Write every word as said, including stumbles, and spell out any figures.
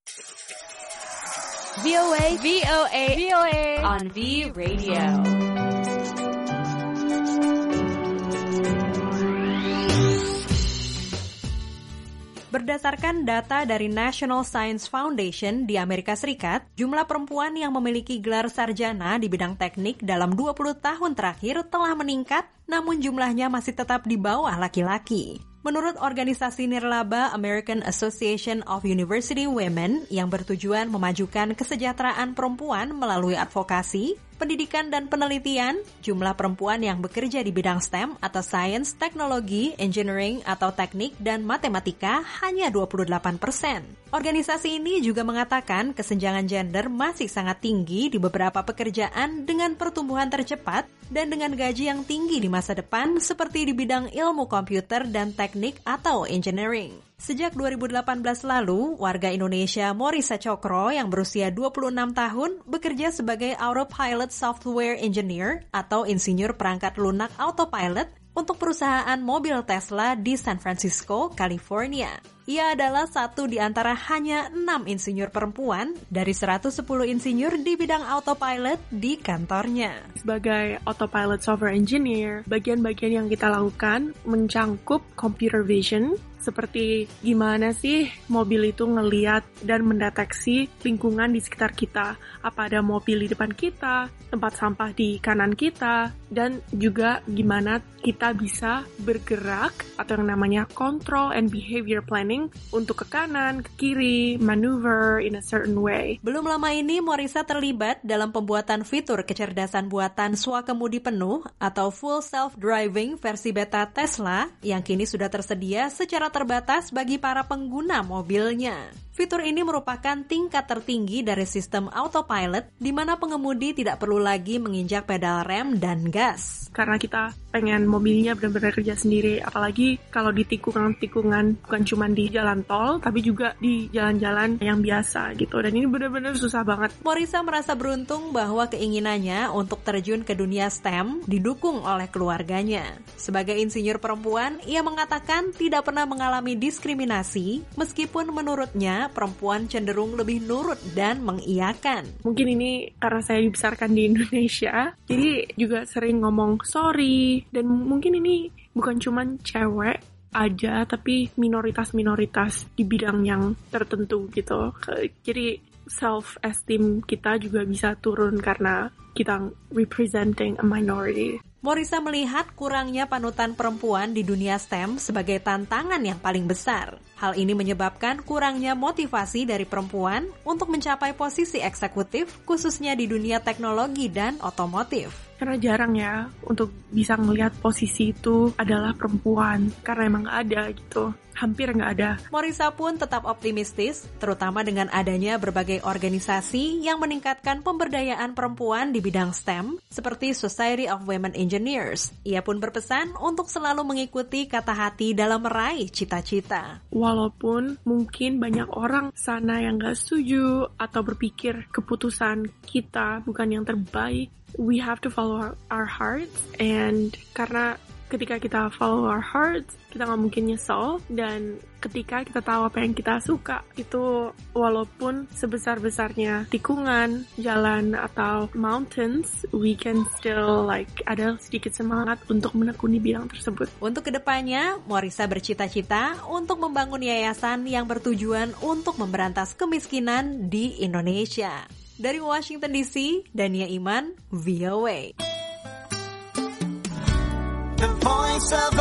V O A, V O A, V O A on V Radio. Berdasarkan data dari National Science Foundation di Amerika Serikat, jumlah perempuan yang memiliki gelar sarjana di bidang teknik dalam dua puluh tahun terakhir telah meningkat, namun jumlahnya masih tetap di bawah laki-laki. Menurut organisasi nirlaba American Association of University Women yang bertujuan memajukan kesejahteraan perempuan melalui advokasi, pendidikan dan penelitian, jumlah perempuan yang bekerja di bidang S T E M atau Science, Teknologi, Engineering atau Teknik dan Matematika hanya dua puluh delapan persen. Organisasi ini juga mengatakan kesenjangan gender masih sangat tinggi di beberapa pekerjaan dengan pertumbuhan tercepat dan dengan gaji yang tinggi di masa depan seperti di bidang ilmu komputer dan teknik atau engineering. Sejak dua ribu delapan belas lalu, warga Indonesia Morisa Cokro yang berusia dua puluh enam tahun bekerja sebagai Autopilot Software Engineer atau insinyur perangkat lunak autopilot untuk perusahaan mobil Tesla di San Francisco, California. Ia adalah satu di antara hanya enam insinyur perempuan dari seratus sepuluh insinyur di bidang autopilot di kantornya. Sebagai Autopilot Software Engineer, bagian-bagian yang kita lakukan mencangkup computer vision, seperti gimana sih mobil itu ngeliat dan mendeteksi lingkungan di sekitar kita. Apa ada mobil di depan kita, tempat sampah di kanan kita, dan juga gimana kita bisa bergerak atau yang namanya control and behavior planning untuk ke kanan, ke kiri, maneuver in a certain way. Belum lama ini Morisa terlibat dalam pembuatan fitur kecerdasan buatan swakemudi penuh atau full self-driving versi beta Tesla yang kini sudah tersedia secara terbatas bagi para pengguna mobilnya. Fitur ini merupakan tingkat tertinggi dari sistem autopilot di mana pengemudi tidak perlu lagi menginjak pedal rem dan gas. Karena kita pengen mobilnya benar-benar kerja sendiri, apalagi kalau di tikungan-tikungan bukan cuma di jalan tol, tapi juga di jalan-jalan yang biasa gitu. Dan ini benar-benar susah banget. Morisa merasa beruntung bahwa keinginannya untuk terjun ke dunia S T E M didukung oleh keluarganya. Sebagai insinyur perempuan, ia mengatakan tidak pernah mengalami diskriminasi, meskipun menurutnya perempuan cenderung lebih nurut dan mengiyakan. Mungkin ini karena saya dibesarkan di Indonesia, jadi juga sering ngomong sorry, dan mungkin ini bukan cuma cewek aja, tapi minoritas-minoritas di bidang yang tertentu gitu. Jadi self-esteem kita juga bisa turun karena kita representing a minority. Morisa melihat kurangnya panutan perempuan di dunia S T E M sebagai tantangan yang paling besar. Hal ini menyebabkan kurangnya motivasi dari perempuan untuk mencapai posisi eksekutif, khususnya di dunia teknologi dan otomotif. Karena jarang ya untuk bisa ngelihat posisi itu adalah perempuan, karena emang gak ada gitu. Hampir nggak ada. Morisa pun tetap optimistis, terutama dengan adanya berbagai organisasi yang meningkatkan pemberdayaan perempuan di bidang S T E M, seperti Society of Women Engineers. Ia pun berpesan untuk selalu mengikuti kata hati dalam meraih cita-cita. Walaupun mungkin banyak orang sana yang nggak setuju atau berpikir keputusan kita bukan yang terbaik, we have to follow our, our hearts, and karena ketika kita follow our hearts, kita nggak mungkin nyesel, dan ketika kita tahu apa yang kita suka, itu walaupun sebesar-besarnya tikungan, jalan, atau mountains, we can still like ada sedikit semangat untuk menekuni bidang tersebut. Untuk kedepannya, Morisa bercita-cita untuk membangun yayasan yang bertujuan untuk memberantas kemiskinan di Indonesia. Dari Washington D C, Dania Iman, V O A. The Voice of